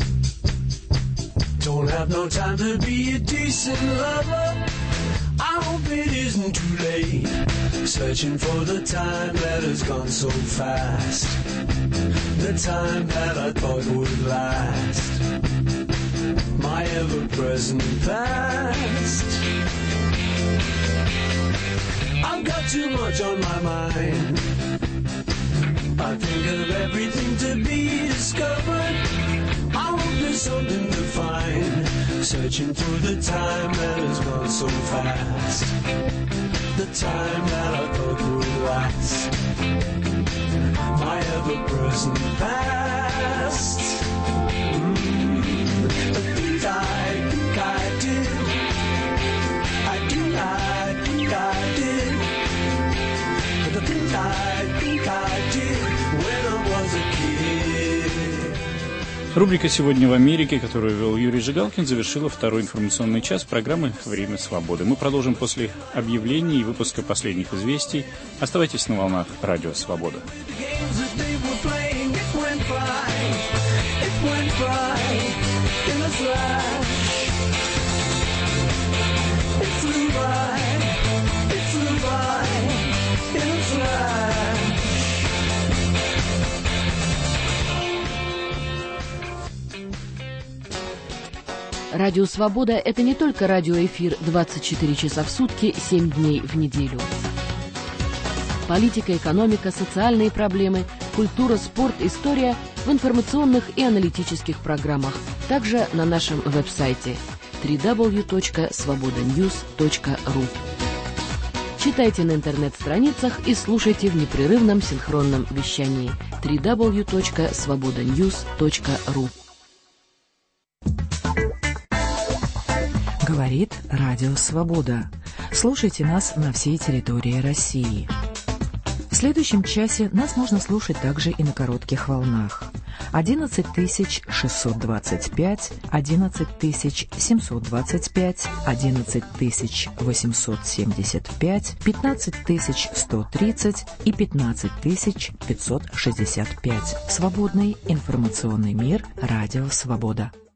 Don't have no time to be a decent lover. I hope it isn't too late. Searching for the time that has gone so fast. The time that I thought would last. My ever-present past. I've got too much on my mind. I think of everything to be discovered. I hope there's something to find. Searching through the time that has gone so fast. The time that I thought would last. My ever-present past. Mm. The things I think I did. I do, I think I did. The things I think I did when I was a kid. Рубрика «Сегодня в Америке», которую вел Юрий Жигалкин, завершила второй информационный час программы «Время свободы». Мы продолжим после объявлений и выпуска последних известий. Оставайтесь на волнах Радио Свобода. Радио «Свобода» — это не только радиоэфир двадцать четыре часа в сутки, семь дней в неделю. Политика, экономика, социальные проблемы, культура, спорт, история в информационных и аналитических программах. Также на нашем веб-сайте дабл ю дабл ю дабл ю точка свобода ньюс точка ру. Читайте на интернет-страницах и слушайте в непрерывном синхронном вещании дабл ю дабл ю дабл ю точка свобода ньюс точка ру. Говорит Радио Свобода. Слушайте нас на всей территории России. В следующем часе нас можно слушать также и на коротких волнах. одиннадцать тысяч шестьсот двадцать пять, одиннадцать тысяч семьсот двадцать пять, одиннадцать тысяч восемьсот семьдесят пять, пятнадцать тысяч сто тридцать и пятнадцать тысяч пятьсот шестьдесят пять. Свободный информационный мир. Радио «Свобода».